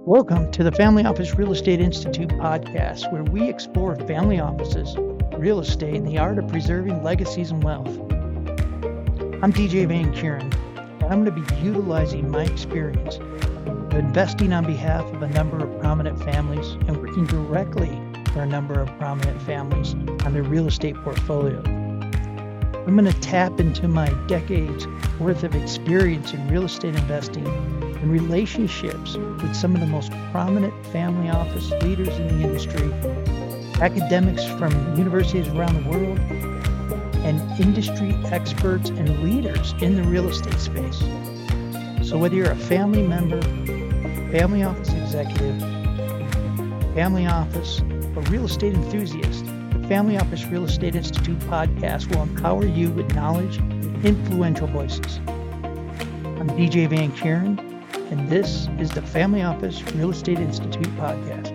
Welcome to the Family Office Real Estate Institute podcast, where we explore family offices, real estate, and the art of preserving legacies and wealth. I'm DJ Van Kuren, and I'm going to be utilizing my experience of investing on behalf of a number of prominent families and working directly for a number of prominent families on their real estate portfolio. I'm going to tap into my decades worth of experience in real estate investing and relationships with some of the most prominent family office leaders in the industry, academics from universities around the world, and industry experts and leaders in the real estate space. So whether you're a family member, family office executive, family office, or real estate enthusiast, the Family Office Real Estate Institute podcast will empower you with knowledge and influential voices. I'm DJ Van Kuren, and this is the Family Office Real Estate Institute podcast.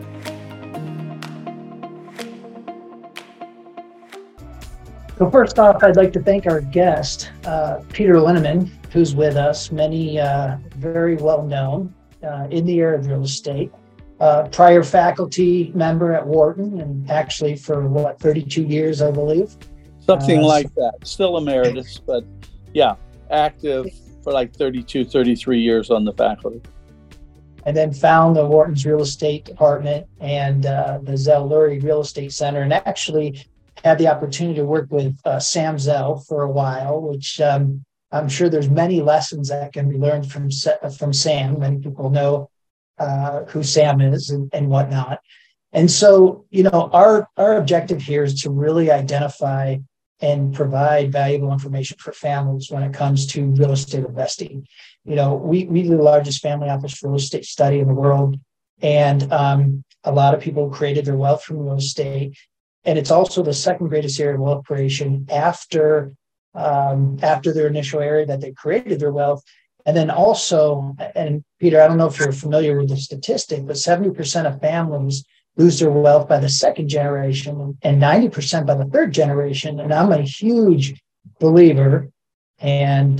So first off, I'd like to thank our guest, Peter Linneman, who's with us, many very well known in the area of real estate. Prior faculty member at Wharton, and actually for 32 years, I believe. Something like that. Still emeritus, but yeah, active for 32, 33 years on the faculty. And then found the Wharton's real estate department and the Zell Lurie Real Estate Center, and actually had the opportunity to work with Sam Zell for a while, which I'm sure there's many lessons that can be learned from Sam. Many people know who Sam is and whatnot. And so, our objective here is to really identify and provide valuable information for families when it comes to real estate investing. We do the largest family office real estate study in the world. And a lot of people created their wealth from real estate. And it's also the second greatest area of wealth creation after their initial area that they created their wealth. And then also, and Peter, I don't know if you're familiar with the statistic, but 70% of families lose their wealth by the second generation and 90% by the third generation. And I'm a huge believer, and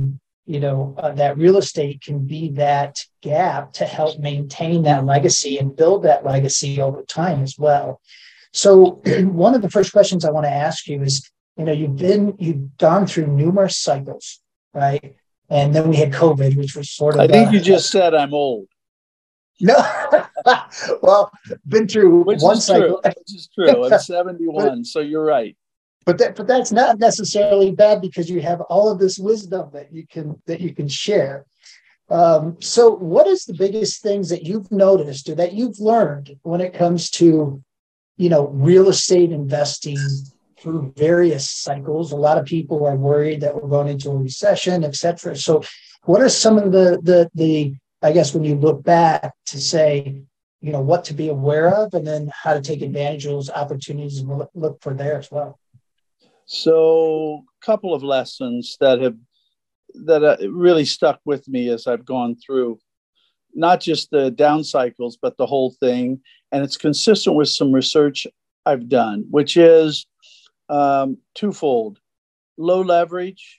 that real estate can be that gap to help maintain that legacy and build that legacy over time as well. So one of the first questions I want to ask you is, you've gone through numerous cycles, right? And then we had COVID, which was sort of... I think you just said I'm old. No. Well, been through one cycle. Which is true. I'm 71, so you're right. But that's not necessarily bad, because you have all of this wisdom that you can share. So what is the biggest things that you've noticed or that you've learned when it comes to, real estate investing through various cycles? A lot of people are worried that we're going into a recession, et cetera. So what are some of the I guess, when you look back to say, what to be aware of, and then how to take advantage of those opportunities and look for there as well? So a couple of lessons that really stuck with me as I've gone through, not just the down cycles, but the whole thing. And it's consistent with some research I've done, which is twofold: low leverage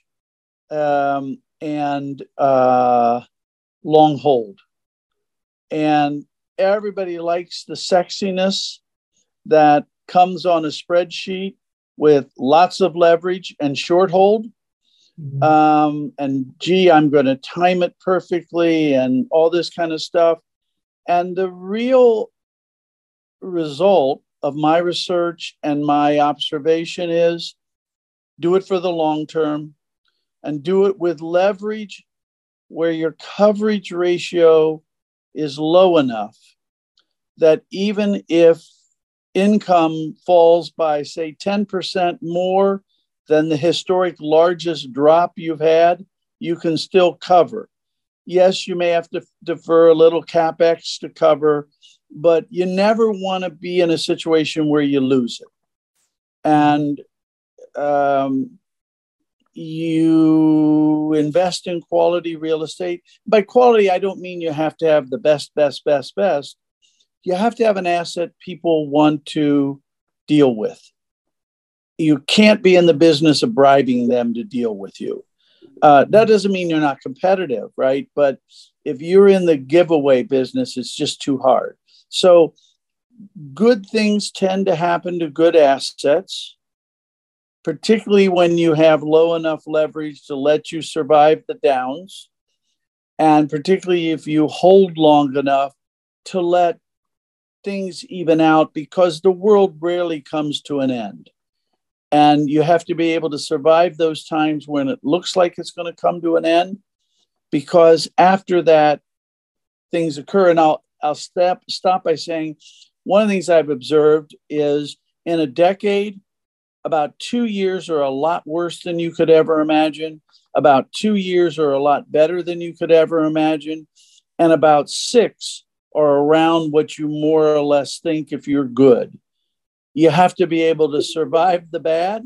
and long hold. And everybody likes the sexiness that comes on a spreadsheet with lots of leverage and short hold. Mm-hmm. I'm going to time it perfectly and all this kind of stuff. And the real result of my research and my observation is do it for the long term, and do it with leverage where your coverage ratio is low enough that even if income falls by, say, 10% more than the historic largest drop you've had, you can still cover. Yes, you may have to defer a little CapEx to cover, but you never want to be in a situation where you lose it. And you invest in quality real estate. By quality, I don't mean you have to have the best. You have to have an asset people want to deal with. You can't be in the business of bribing them to deal with you. That doesn't mean you're not competitive, right? But if you're in the giveaway business, it's just too hard. So good things tend to happen to good assets, particularly when you have low enough leverage to let you survive the downs, and particularly if you hold long enough to let things even out, because the world rarely comes to an end. And you have to be able to survive those times when it looks like it's going to come to an end, because after that, things occur. And I'll stop by saying one of the things I've observed is in a decade, about 2 years are a lot worse than you could ever imagine. About 2 years are a lot better than you could ever imagine. And about 6 are around what you more or less think if you're good. You have to be able to survive the bad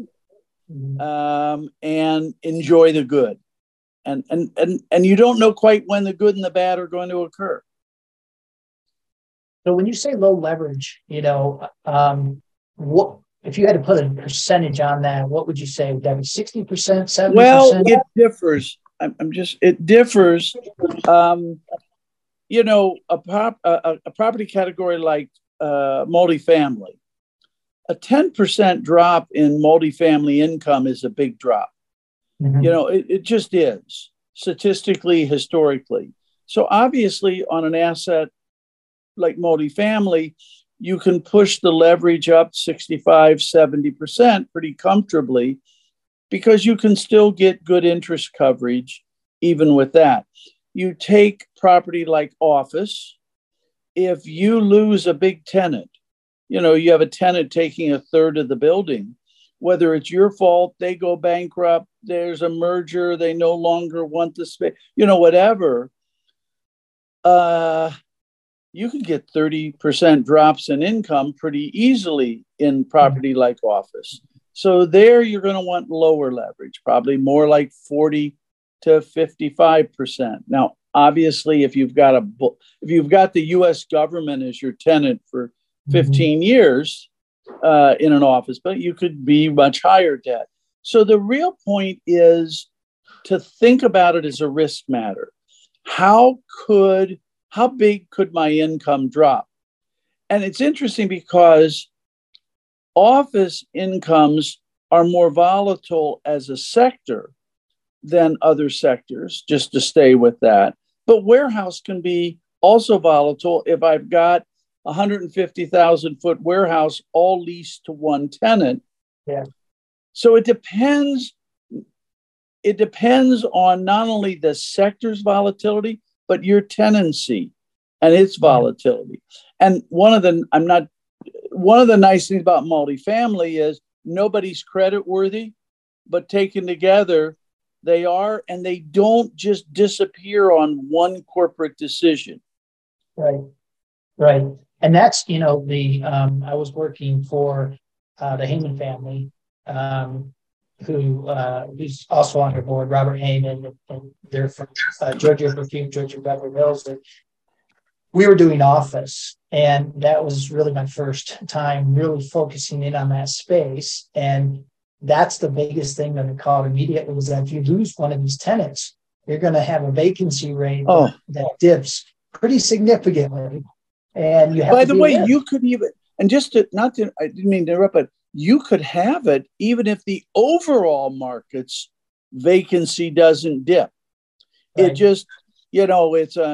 and enjoy the good. And you don't know quite when the good and the bad are going to occur. So when you say low leverage, what if you had to put a percentage on that? What would you say? Would that be 60%, 70%? Well, it differs. It differs. A property category like multifamily, a 10% drop in multifamily income is a big drop. Mm-hmm. It just is, statistically, historically. So obviously on an asset like multifamily, you can push the leverage up 65, 70% pretty comfortably, because you can still get good interest coverage even with that. You take property like office, if you lose a big tenant, you have a tenant taking a third of the building, whether it's your fault, they go bankrupt, there's a merger, they no longer want the space, whatever, you can get 30% drops in income pretty easily in property like office. So there you're going to want lower leverage, probably more like 40 to 55%. Now, obviously, if you've got the U.S. government as your tenant for 15 years in an office, but you could be much higher debt. So the real point is to think about it as a risk matter. How big could my income drop? And it's interesting because office incomes are more volatile as a sector than other sectors, just to stay with that. But warehouse can be also volatile if I've got a 150,000 foot warehouse all leased to one tenant. Yeah. So it depends. It depends on not only the sector's volatility, but your tenancy and its volatility. And one of the nice things about multifamily is nobody's credit worthy, but taken together, they are, and they don't just disappear on one corporate decision. Right. And that's, I was working for the Heyman family, who's also on your board, Robert Heyman, and they're from Georgia Beverly Hills. And we were doing office, and that was really my first time really focusing in on that space. And that's the biggest thing that I caught immediately was that if you lose one of these tenants, you're going to have a vacancy rate that dips pretty significantly. And you have by the way, you could even, and just to, I didn't mean to interrupt, but you could have it even if the overall market's vacancy doesn't dip. Right. It just, it's a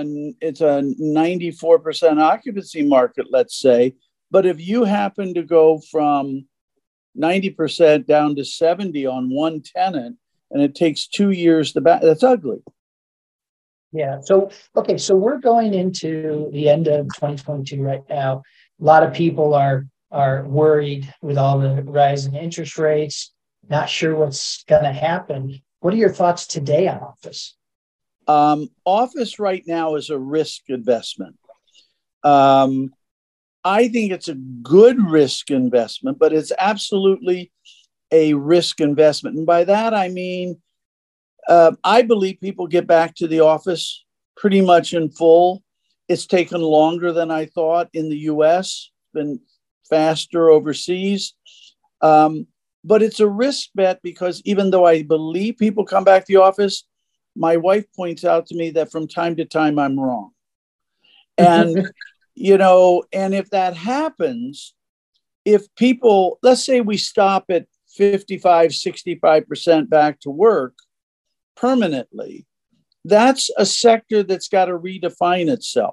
94% occupancy market, let's say. But if you happen to go from 90% down to 70 on one tenant, and it takes 2 years to back, that's ugly. Yeah. So we're going into the end of 2022 right now. A lot of people are worried with all the rising interest rates, not sure what's going to happen. What are your thoughts today on office? Office right now is a risk investment. I think it's a good risk investment, but it's absolutely a risk investment. And by that, I mean, I believe people get back to the office pretty much in full. It's taken longer than I thought in the US, been faster overseas. But it's a risk bet because even though I believe people come back to the office, my wife points out to me that from time to time I'm wrong. And, and if that happens, if people, let's say we stop at 55, 65% back to work permanently, that's a sector that's got to redefine itself.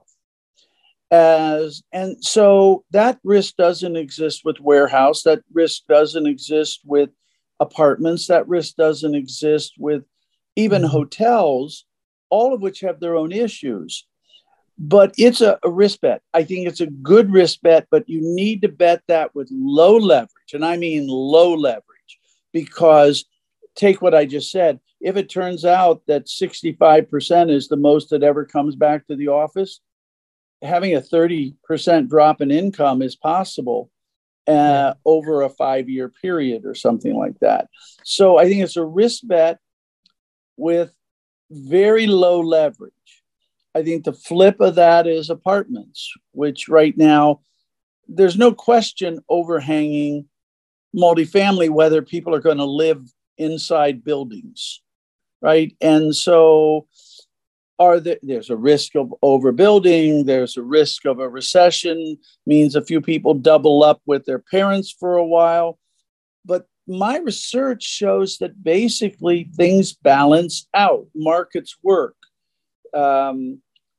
And so that risk doesn't exist with warehouse. That risk doesn't exist with apartments. That risk doesn't exist with even hotels, all of which have their own issues. But it's a risk bet. I think it's a good risk bet, but you need to bet that with low leverage. And I mean low leverage, because take what I just said. If it turns out that 65% is the most that ever comes back to the office, having a 30% drop in income is possible over a 5-year period or something like that. So I think it's a risk bet with very low leverage. I think the flip of that is apartments, which right now, there's no question overhanging multifamily, whether people are going to live inside buildings, right? And so there's a risk of overbuilding, there's a risk of a recession, means a few people double up with their parents for a while. But my research shows that basically things balance out, markets work. And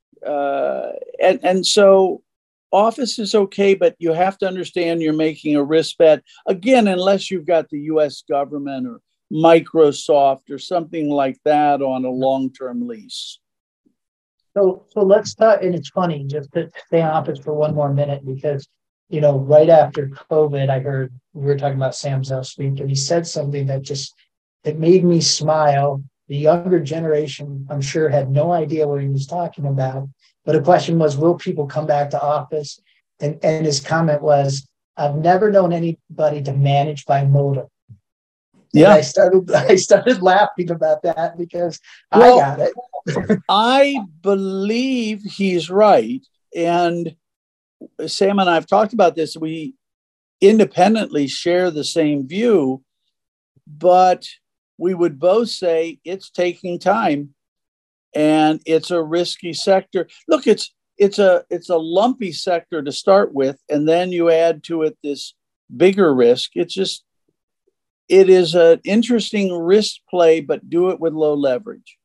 so office is okay, but you have to understand you're making a risk bet. Again, unless you've got the US government or Microsoft or something like that on a long-term lease. So let's talk, and it's funny, just to stay on office for one more minute, because, right after COVID, I heard we were talking about Sam Zell speak, and he said something that it made me smile. The younger generation, I'm sure, had no idea what he was talking about. But the question was, will people come back to office? And his comment was, I've never known anybody to manage by motive. Yeah, I started laughing about that because I got it. I believe he's right. And Sam and I have talked about this. We independently share the same view, but we would both say it's taking time and it's a risky sector. Look, it's a lumpy sector to start with, and then you add to it this bigger risk. It is an interesting risk play, but do it with low leverage.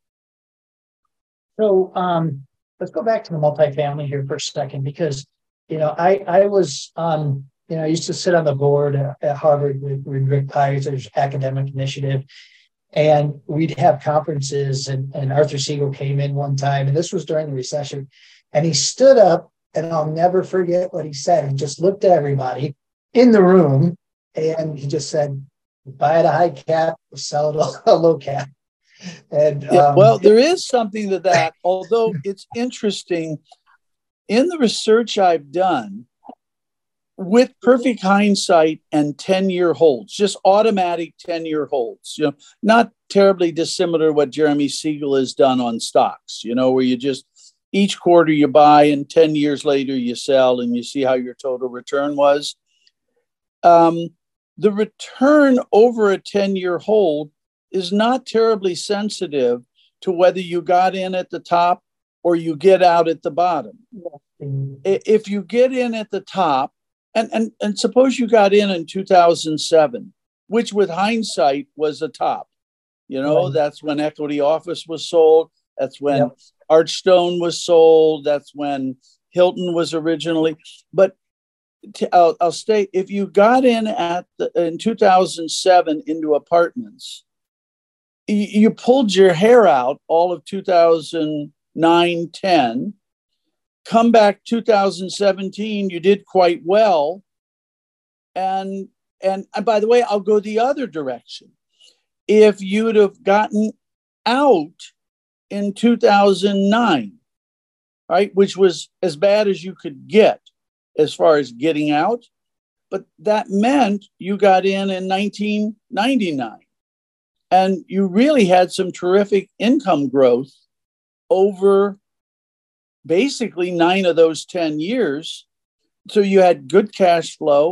So let's go back to the multifamily here for a second, because, I was, I used to sit on the board at Harvard with Rick Peyser's academic initiative, and we'd have conferences, and Arthur Siegel came in one time, and this was during the recession, and he stood up, and I'll never forget what he said. He just looked at everybody in the room, and he just said, buy at a high cap, sell it at a low cap. And well, there is something to that, although it's interesting. In the research I've done, with perfect hindsight and 10-year holds, just automatic 10-year holds, not terribly dissimilar to what Jeremy Siegel has done on stocks, where you just each quarter you buy and 10 years later you sell and you see how your total return was. The return over a 10-year hold is not terribly sensitive to whether you got in at the top or you get out at the bottom. If you get in at the top, and suppose you got in 2007, which with hindsight was a top, that's when Equity Office was sold. That's when Archstone was sold. That's when Hilton was originally. But I'll state, if you got in in 2007 into apartments, you pulled your hair out all of 2009, 10, come back 2017, you did quite well. And by the way, I'll go the other direction. If you'd have gotten out in 2009, right, which was as bad as you could get as far as getting out, but that meant you got in 1999. And you really had some terrific income growth over basically 9 of those 10 years. So you had good cash flow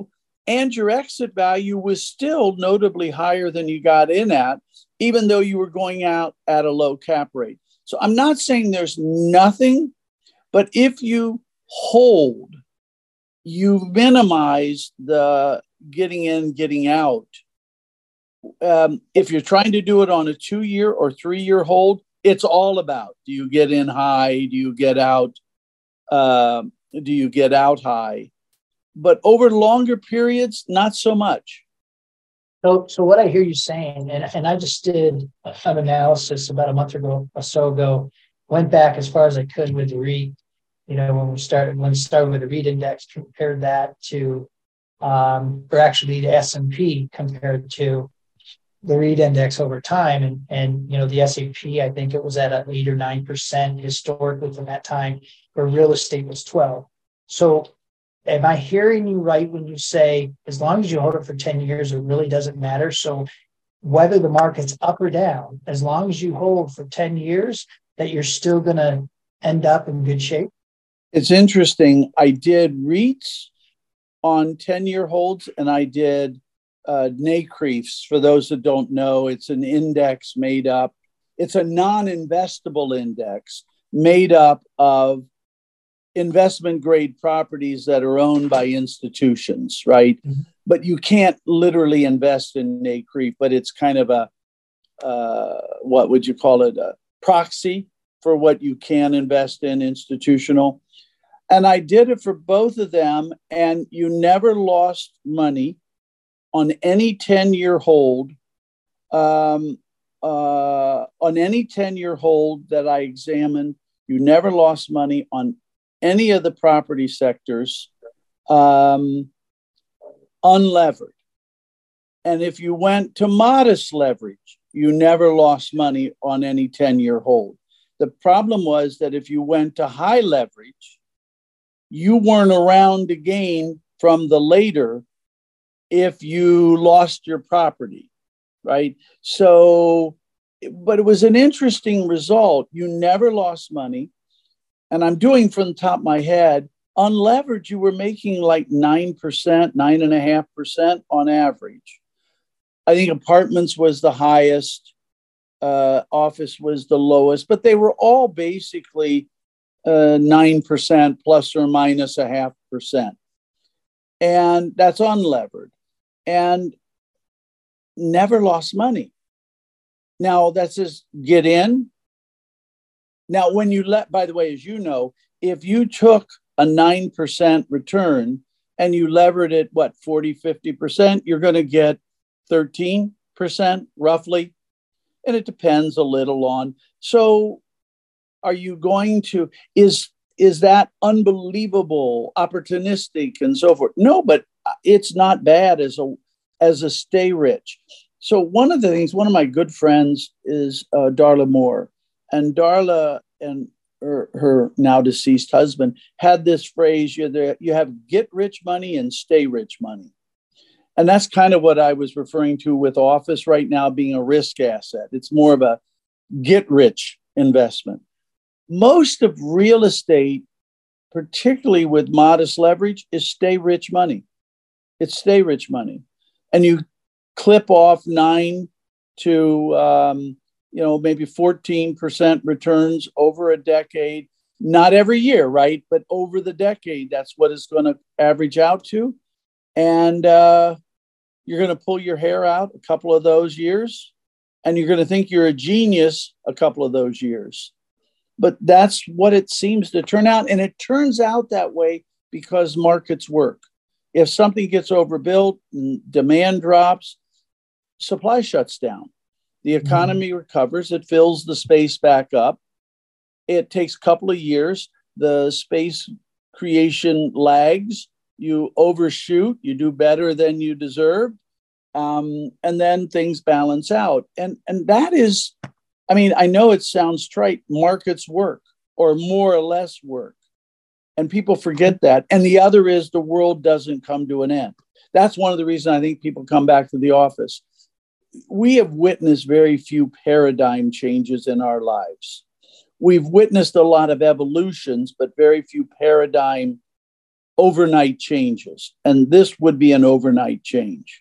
and your exit value was still notably higher than you got in at, even though you were going out at a low cap rate. So I'm not saying there's nothing, but if you hold, you minimize the getting in, getting out. If you're trying to do it on a 2-year or 3-year hold, it's all about, do you get in high? Do you get out? Do you get out high? But over longer periods, not so much. So what I hear you saying, and I just did an analysis about a month ago or so ago, went back as far as I could with the REIT. When we started with the REIT index, compared that to, or actually the S&P compared to the REIT index over time, and the S&P, I think it was at an 8 or 9% historically from that time, where real estate was 12. So am I hearing you right when you say, as long as you hold it for 10 years, it really doesn't matter? So whether the market's up or down, as long as you hold for 10 years, that you're still going to end up in good shape? It's interesting. I did REITs on 10-year holds, and I did NCREIFs. For those that don't know, it's an index made up. It's a non-investable index made up of investment grade properties that are owned by institutions, right? Mm-hmm. But you can't literally invest in NCREIF, but it's kind of a, what would you call it? A proxy for what you can invest in institutional. And I did it for both of them, and you never lost money on any 10-year hold. On any 10-year hold that I examined, you never lost money on any of the property sectors, unlevered. And if you went to modest leverage, you never lost money on any 10-year hold. The problem was that if you went to high leverage, you weren't around to gain from the later if you lost your property, right? So, but it was an interesting result. You never lost money. And I'm doing from the top of my head, on leverage, you were making like 9%, 9.5% on average. I think apartments was the highest, office was the lowest, but they were all basically 9% plus or minus 0.5%. And that's unlevered, and never lost money. Now that says get in. Now, when you by the way, as you know, if you took a 9% return and you levered it, 40, 50%, you're going to get 13% roughly. And it depends a little on. So are you going to, is that unbelievable, opportunistic and so forth? No, but it's not bad as a stay rich. So one of the things, one of my good friends is Darla Moore. And Darla and her now deceased husband had this phrase, you have get rich money and stay rich money. And that's kind of what I was referring to with office right now being a risk asset. It's more of a get rich investment. Most of real estate, particularly with modest leverage, is stay rich money. It's stay rich money. And you clip off 9 to maybe 14% returns over a decade. Not every year, right? But over the decade, that's what it's going to average out to. And you're going to pull your hair out a couple of those years, and you're going to think you're a genius a couple of those years. But that's what it seems to turn out. And it turns out that way because markets work. If something gets overbuilt, demand drops, supply shuts down. The economy recovers. It fills the space back up. It takes a couple of years. The space creation lags. You overshoot. You do better than you deserve. And then things balance out. And that is, I know it sounds trite. Markets work, or more or less work. And people forget that. And the other is the world doesn't come to an end. That's one of the reasons I think people come back to the office. We have witnessed very few paradigm changes in our lives. We've witnessed a lot of evolutions, but very few paradigm overnight changes. And this would be an overnight change.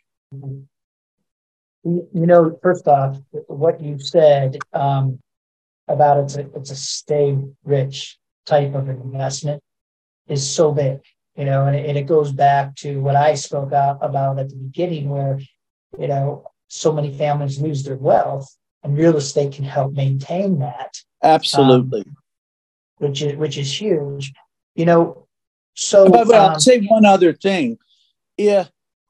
First off, what you said about it's a stay rich type of investment is so big, and it goes back to what I spoke about at the beginning, where, so many families lose their wealth, and real estate can help maintain that. Absolutely. Which is huge, So, but I'll say one other thing. Yeah,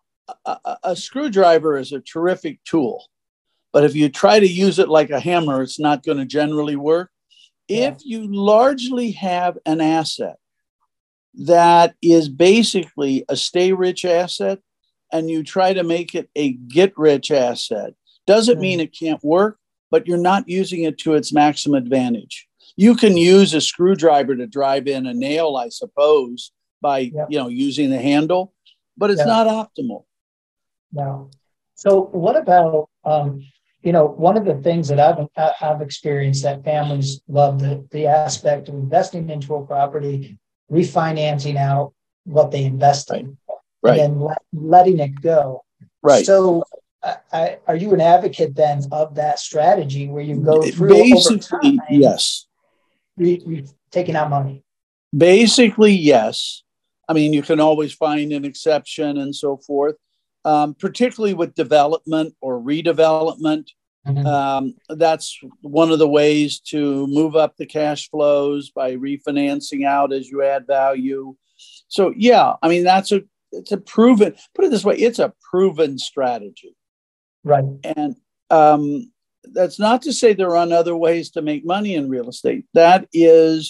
a screwdriver is a terrific tool, but if you try to use it like a hammer, it's not going to generally work. Yeah. If you largely have an asset that is basically a stay-rich asset, and you try to make it a get-rich asset, doesn't mean it can't work, but you're not using it to its maximum advantage. You can use a screwdriver to drive in a nail, I suppose, by using the handle, but it's not optimal. No. So what about one of the things that I've experienced that families love the aspect of investing into a property, refinancing out what they invest in, and then letting it go. Right. So are you an advocate then of that strategy where you go through basically over time, yes, taking out money? Basically, yes. I mean, you can always find an exception and so forth, particularly with development or redevelopment. That's one of the ways to move up the cash flows by refinancing out as you add value. So, yeah, I mean, it's a proven, put it this way, it's a proven strategy. Right. And that's not to say there aren't other ways to make money in real estate. That's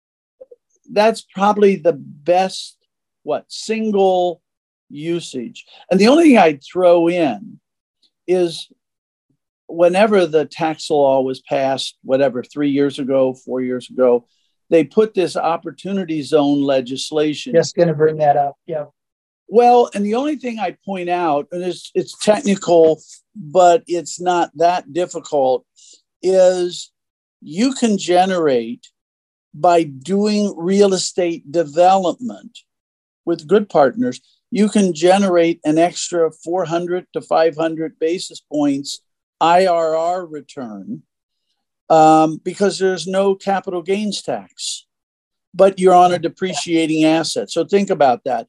probably the best, single usage. And the only thing I'd throw in is whenever the tax law was passed, 3 years ago, 4 years ago, they put this opportunity zone legislation. Just going to bring that up. Yeah. Well, and the only thing I point out, and it's technical, but it's not that difficult, is you can generate, by doing real estate development with good partners, you can generate an extra 400 to 500 basis points IRR return because there's no capital gains tax, but you're on a depreciating asset. So think about that.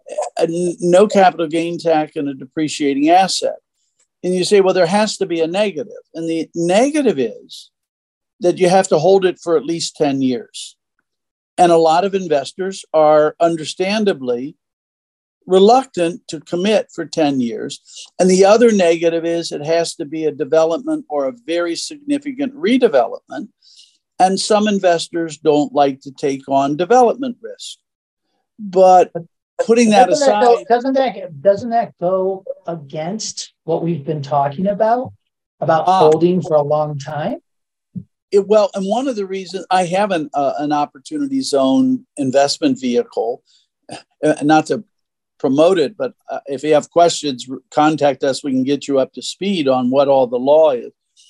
No capital gain tax and a depreciating asset. And you say, well, there has to be a negative. And the negative is that you have to hold it for at least 10 years. And a lot of investors are understandably reluctant to commit for 10 years. And the other negative is it has to be a development or a very significant redevelopment. And some investors don't like to take on development risk. But putting that aside, doesn't that go against what we've been talking about holding for a long time? And one of the reasons I have an opportunity zone investment vehicle, not to promote it, but if you have questions, contact us. We can get you up to speed on what all the law is.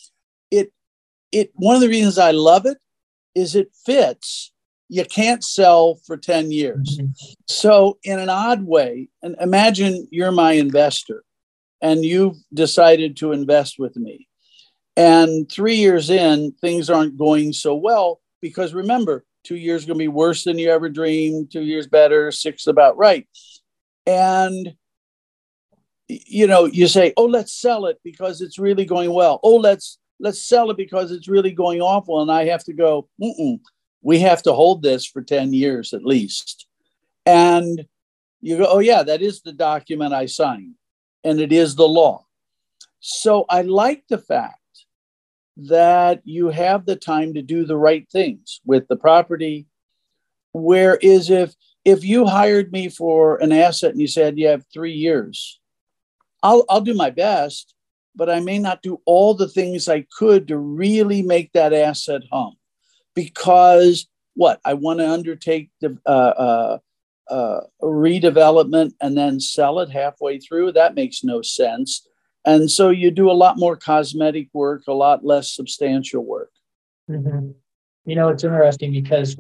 One of the reasons I love it is it fits. You can't sell for 10 years. Mm-hmm. So in an odd way, and imagine you're my investor and you've decided to invest with me. And 3 years in, things aren't going so well because remember, 2 years is going to be worse than you ever dreamed, 2 years better, 6 about right. And, you say, oh, let's sell it because it's really going well. Oh, let's sell it because it's really going awful. And I have to go, we have to hold this for 10 years at least. And you go, oh, yeah, that is the document I signed. And it is the law. So I like the fact that you have the time to do the right things with the property. Whereas if you hired me for an asset and you said you have 3 years, I'll do my best, but I may not do all the things I could to really make that asset hum. Because I want to undertake the redevelopment and then sell it halfway through. That makes no sense. And so you do a lot more cosmetic work, a lot less substantial work. Mm-hmm. It's interesting because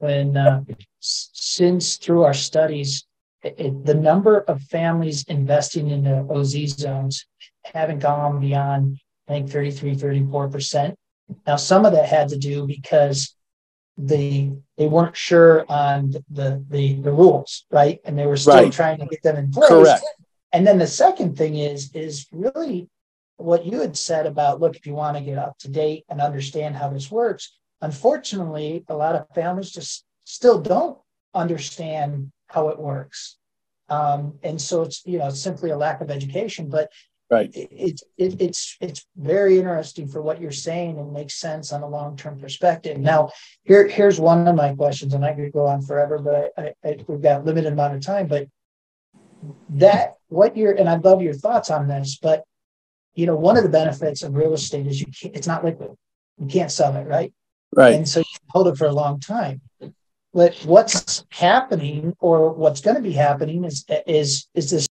since through our studies, the number of families investing in the OZ zones haven't gone beyond, I think, 33-34%. Now, some of that had to do because they weren't sure on the rules, right? And they were still Right. trying to get them in place. Correct. And then the second thing is really what you had said about, look, if you want to get up to date and understand how this works, unfortunately, a lot of families just still don't understand how it works. And so it's simply a lack of education, but right. It's very interesting for what you're saying and makes sense on a long-term perspective. Now, here's one of my questions, and I could go on forever, but we've got a limited amount of time. But and I'd love your thoughts on this, but one of the benefits of real estate is it's not liquid. You can't sell it, right? Right. And so you can hold it for a long time. But what's happening, or what's going to be happening, is this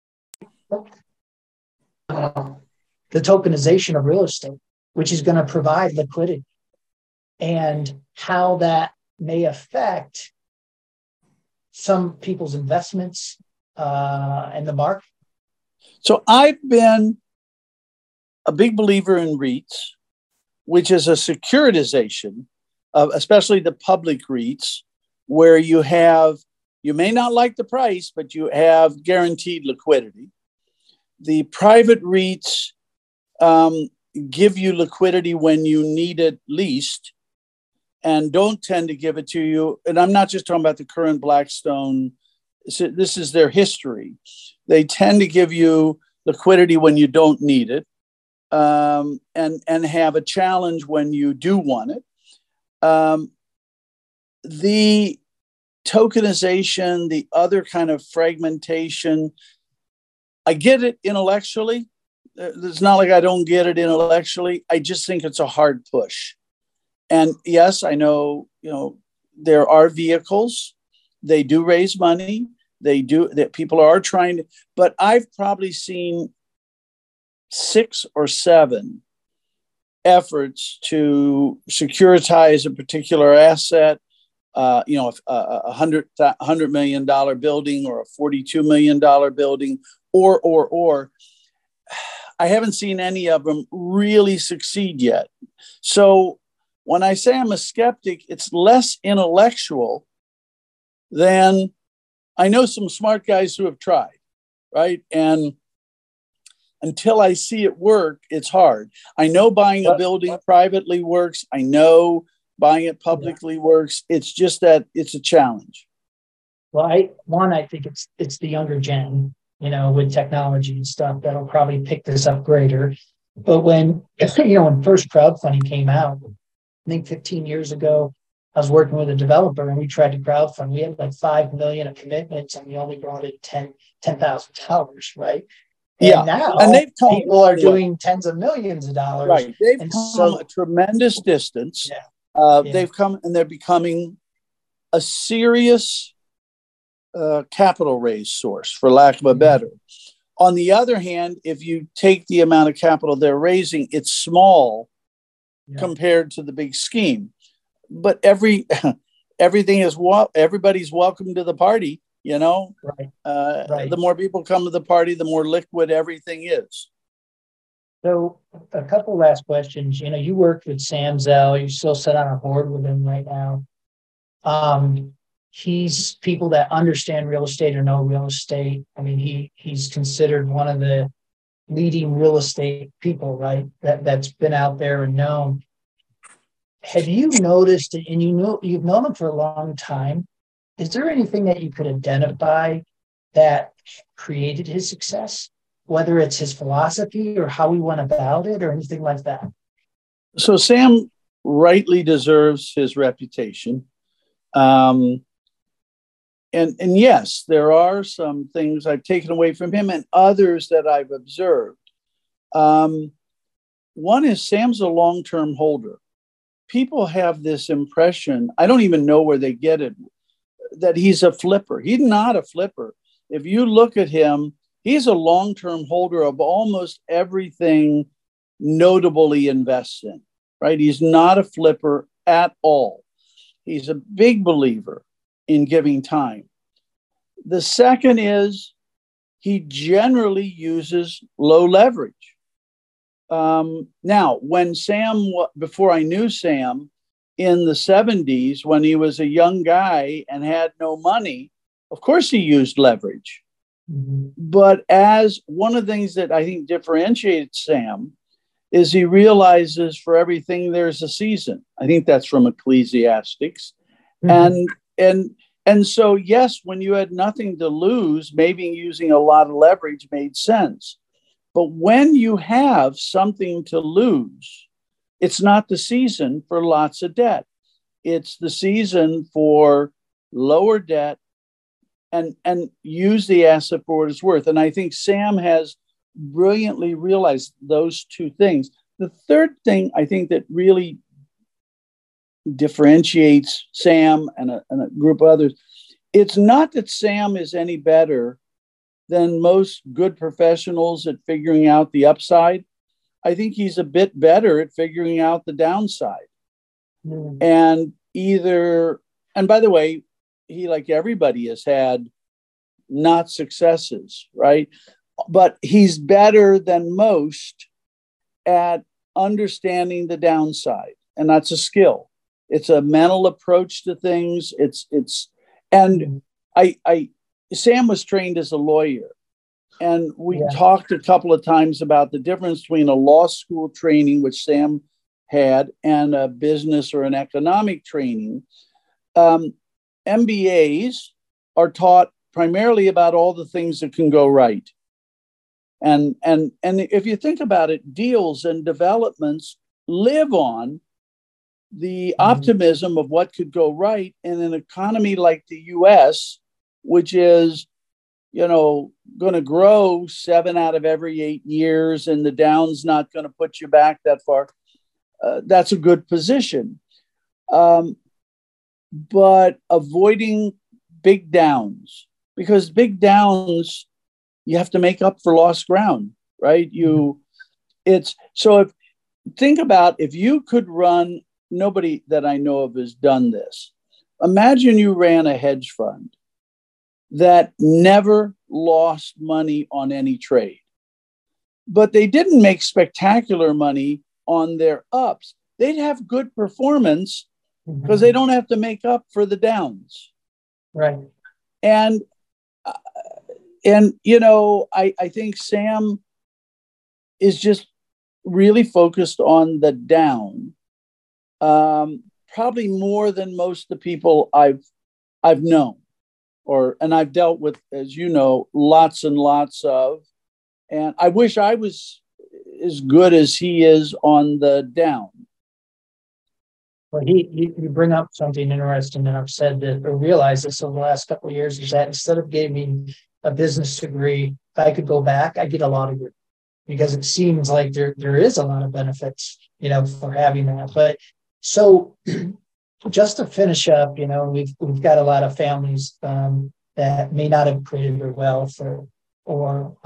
the tokenization of real estate, which is going to provide liquidity, and how that may affect some people's investments and the market. So I've been a big believer in REITs, which is a securitization of especially the public REITs, where you may not like the price, but you have guaranteed liquidity. The private REITs give you liquidity when you need it least and don't tend to give it to you. And I'm not just talking about the current Blackstone. This is their history. They tend to give you liquidity when you don't need it, and have a challenge when you do want it. The tokenization, the other kind of fragmentation, I get it intellectually. It's not like I don't get it intellectually. I just think it's a hard push. And yes, I know, there are vehicles. They do raise money. That people are trying to, but I've probably seen 6 or 7 efforts to securitize a particular asset, a $100 million building or a $42 million building, or I haven't seen any of them really succeed yet. So when I say I'm a skeptic, it's less intellectual than I know some smart guys who have tried, right? And until I see it work, it's hard. I know buying a building privately works. I know buying it publicly works. It's just that it's a challenge. Well, I think it's the younger gen, with technology and stuff, that'll probably pick this up greater. But when first crowdfunding came out, I think 15 years ago, I was working with a developer and we tried to crowdfund. We had like $5 million of commitments and we only brought in $10,000, right? And now people are doing tens of millions of dollars. Right. They've come a tremendous distance. They've come and they're becoming a serious capital raise source, for lack of a better. On the other hand, if you take the amount of capital they're raising, it's small compared to the big scheme. But everything is everybody's welcome to the party, Right. The more people come to the party, the more liquid everything is. So a couple last questions. You worked with Sam Zell. You still sit on a board with him right now. He's people that understand real estate or know real estate. I mean, he's considered one of the leading real estate people, right? That's been out there and known. Have you noticed, and you've known him for a long time, is there anything that you could identify that created his success, whether it's his philosophy or how he went about it or anything like that? So Sam rightly deserves his reputation. And yes, there are some things I've taken away from him and others that I've observed. One is Sam's a long-term holder. People have this impression, I don't even know where they get it, that he's a flipper. He's not a flipper. If you look at him, he's a long-term holder of almost everything notable he invests in, right? He's not a flipper at all. He's a big believer in giving time. The second is he generally uses low leverage. Now, when Sam, before I knew Sam, in the 70s, when he was a young guy and had no money, of course he used leverage. Mm-hmm. But as one of the things that I think differentiates Sam is he realizes for everything there's a season. I think that's from Ecclesiastics. Mm-hmm. And so, yes, when you had nothing to lose, maybe using a lot of leverage made sense. But when you have something to lose, it's not the season for lots of debt. It's the season for lower debt and use the asset for what it's worth. And I think Sam has brilliantly realized those two things. The third thing I think that really differentiates Sam and a group of others, it's not that Sam is any better than most good professionals at figuring out the upside. I think he's a bit better at figuring out the downside. Mm. And by the way, he, like everybody, has had not successes, right? But he's better than most at understanding the downside. And that's a skill. It's a mental approach to things. Sam was trained as a lawyer. And we talked a couple of times about the difference between a law school training, which Sam had, and a business or an economic training. MBAs are taught primarily about all the things that can go right. And if you think about it, deals and developments live on the optimism of what could go right in an economy like the US, which is, going to grow 7 out of every 8 years, and the down's not going to put you back that far. That's a good position. But avoiding big downs, because big downs, you have to make up for lost ground, right? Think about if you could run, nobody that I know of has done this. Imagine you ran a hedge fund that never lost money on any trade, but they didn't make spectacular money on their ups. They'd have good performance because they don't have to make up for the downs. Right. And I think Sam is just really focused on the down, probably more than most of the people I've known, and I've dealt with, as you know, lots and lots of. And I wish I was as good as he is on the down. Well, you bring up something interesting, and I've said that or realized this over the last couple of years, is that instead of getting a business degree, if I could go back, I get a law degree, because it seems like there is a lot of benefits, for having that. But so just to finish up, we've got a lot of families that may not have created their wealth or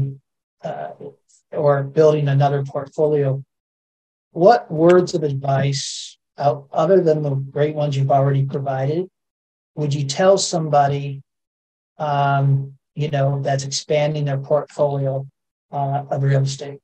building another portfolio. What words of advice, other than the great ones you've already provided, would you tell somebody, that's expanding their portfolio of real estate?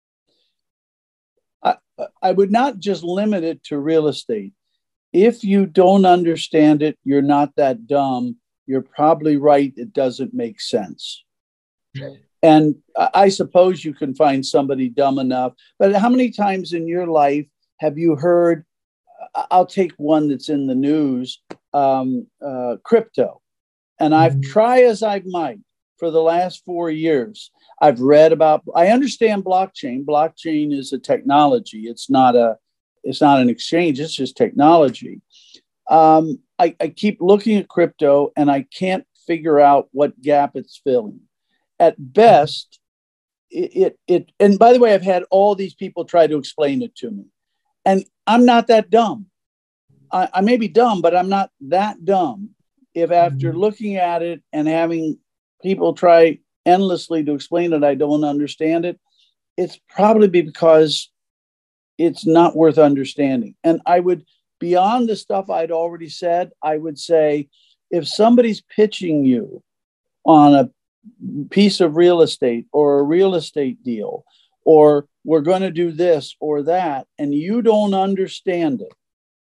I would not just limit it to real estate. If you don't understand it, you're not that dumb. You're probably right. It doesn't make sense. Okay. And I suppose you can find somebody dumb enough, but how many times in your life have you heard, I'll take one that's in the news, crypto. And I've tried as I might for the last 4 years. I've read about, I understand blockchain. Blockchain is a technology. It's not an exchange. It's just technology. I keep looking at crypto and I can't figure out what gap it's filling. At best, and by the way, I've had all these people try to explain it to me. And I'm not that dumb. I may be dumb, but I'm not that dumb. If after looking at it and having people try endlessly to explain it, I don't understand it, it's probably because it's not worth understanding. And I would beyond the stuff I'd already said, I would say if somebody's pitching you on a piece of real estate or a real estate deal, or we're going to do this or that, and you don't understand it,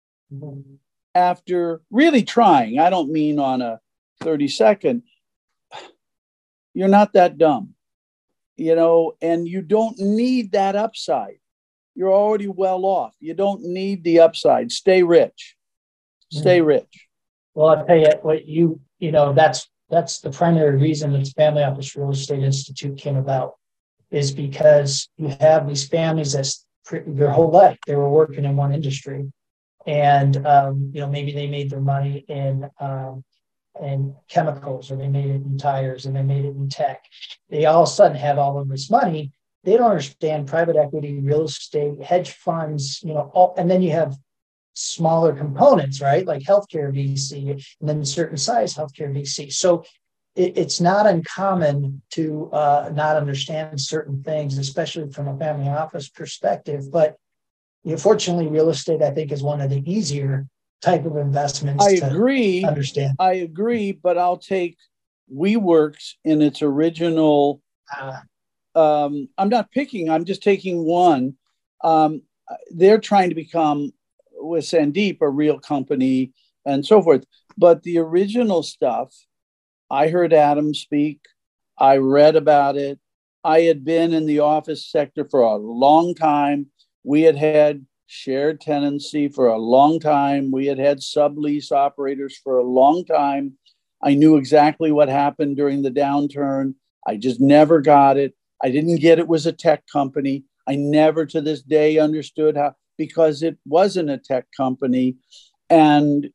after really trying, I don't mean on a 30-second, you're not that dumb, and you don't need that upside. You're already well off. You don't need the upside. Stay rich. Stay rich. Well, I'll tell you that's the primary reason that the Family Office Real Estate Institute came about, is because you have these families that's their whole life they were working in one industry, and maybe they made their money in chemicals, or they made it in tires, and they made it in tech. They all of a sudden have all of this money. They don't understand private equity, real estate, hedge funds, and then you have smaller components, right? Like healthcare VC, and then certain size healthcare VC. So it's not uncommon to not understand certain things, especially from a family office perspective. But fortunately, real estate, I think, is one of the easier type of investments to understand. I agree, but I'll take WeWorks in its original. I'm not picking, I'm just taking one. They're trying to become, with Sandeep, a real company and so forth. But the original stuff, I heard Adam speak. I read about it. I had been in the office sector for a long time. We had shared tenancy for a long time. We had sublease operators for a long time. I knew exactly what happened during the downturn. I just never got it. I didn't get it was a tech company. I never to this day understood how, because it wasn't a tech company. And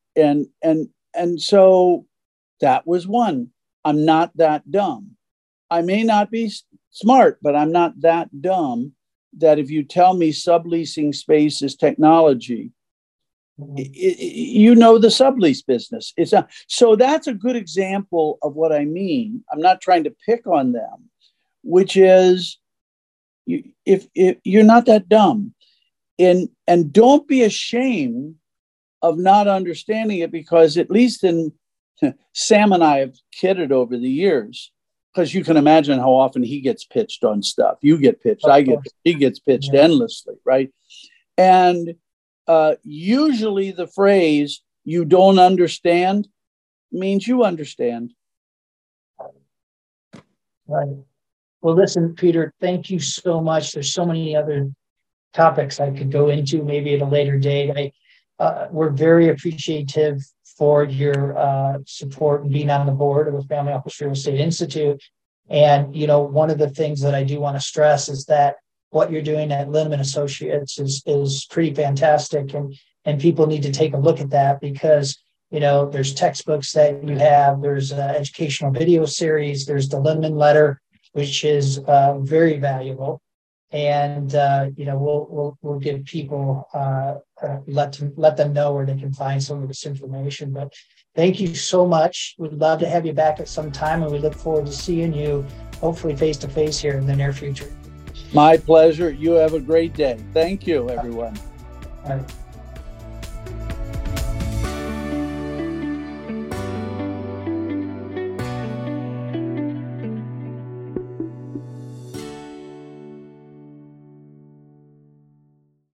so that was one. I'm not that dumb. I may not be smart, but I'm not that dumb that if you tell me subleasing space is technology, the sublease business. It's not. So that's a good example of what I mean. I'm not trying to pick on them, which is if you're not that dumb, and don't be ashamed of not understanding it, because at least Sam and I have kidded over the years, because you can imagine how often he gets pitched on stuff. You get pitched, he gets pitched endlessly, right? And usually the phrase "you don't understand" means you understand. Right. Well, listen, Peter, thank you so much. There's so many other topics I could go into maybe at a later date. We're very appreciative for your support and being on the board of the Family Office Real Estate Institute. And, one of the things that I do want to stress is that what you're doing at Lindeman Associates is pretty fantastic. And people need to take a look at that, because, there's textbooks that you have, there's educational video series, there's the Lindeman letter, which is very valuable. And, we'll give people, let them know where they can find some of this information. But thank you so much. We'd love to have you back at some time, and we look forward to seeing you, hopefully face-to-face here in the near future. My pleasure. You have a great day. Thank you, everyone. All right.